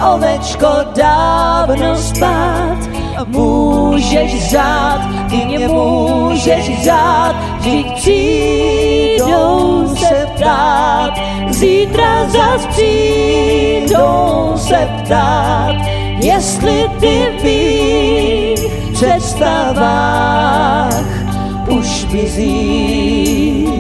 ovečko, dávno spát. Můžeš řát, ty mě můžeš řát, vždyť přijdou se ptát. Zítra zas přijdou se ptát, jestli ty v mých představách už mizíš.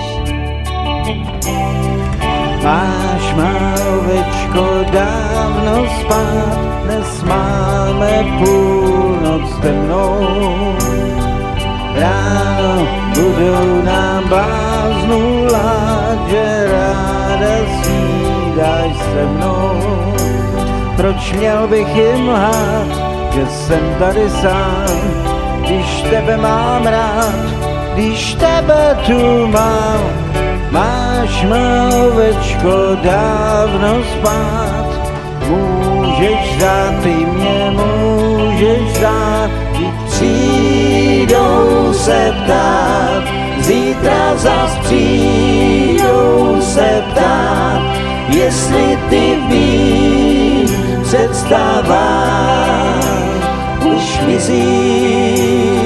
Máš má ovečko dávno spát, dnes máme půlnoc temnou. Ráno budou nám bláznu lát, že ráda snídáš se mnou. Proč měl bych jim lhát, že jsem tady sám, když tebe mám rád, když tebe tu mám. Máš má ovečko dávno spát, můžeš řát, ty mě můžeš řát, vždyť přijdou se ptát, zítra zas přijdou se ptát, jestli ty v mých představách už mizíš.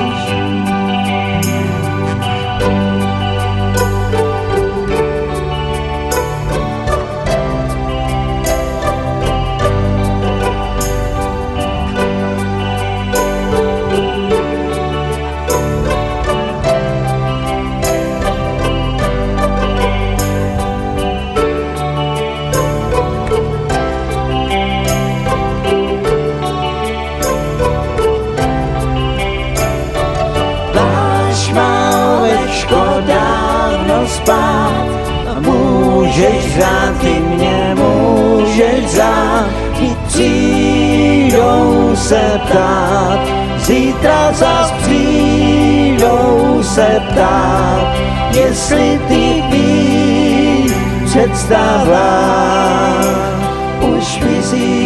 Spát a můžeš řát, ty mě můžeš řát, ti přijdou se ptát, zítra zas přijdou se ptát, jestli ty v mých představách už mizíš.